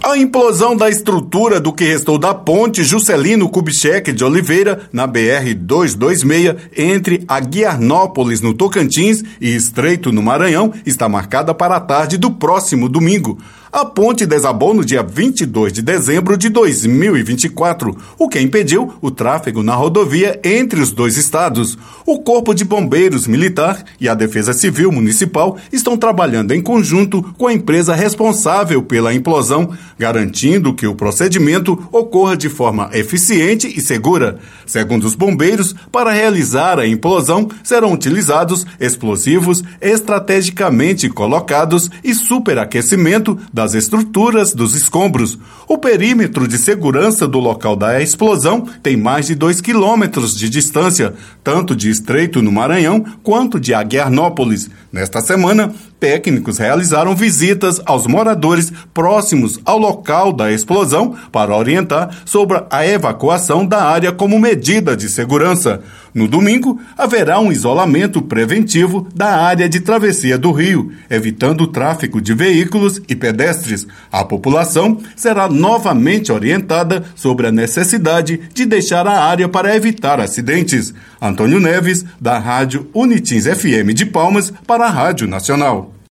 A implosão da estrutura do que restou da ponte Juscelino Kubitschek de Oliveira, na BR-226, entre Aguiarnópolis, no Tocantins, e Estreito, no Maranhão, está marcada para a tarde do próximo domingo. A ponte desabou no dia 22 de dezembro de 2024, o que impediu o tráfego na rodovia entre os dois estados. O Corpo de Bombeiros Militar e a Defesa Civil Municipal estão trabalhando em conjunto com a empresa responsável pela implosão, garantindo que o procedimento ocorra de forma eficiente e segura. Segundo os bombeiros, para realizar a implosão serão utilizados explosivos estrategicamente colocados e superaquecimento das estruturas dos escombros. O perímetro de segurança do local da explosão tem mais de 2 quilômetros de distância, tanto de Estreito no Maranhão quanto de Aguiarnópolis. Nesta semana, técnicos realizaram visitas aos moradores próximos ao local da explosão para orientar sobre a evacuação da área como medida de segurança. No domingo, haverá um isolamento preventivo da área de travessia do rio, evitando o tráfego de veículos e pedestres. A população será novamente orientada sobre a necessidade de deixar a área para evitar acidentes. Antônio Neves, da Rádio Unitins FM de Palmas, para a Rádio Nacional.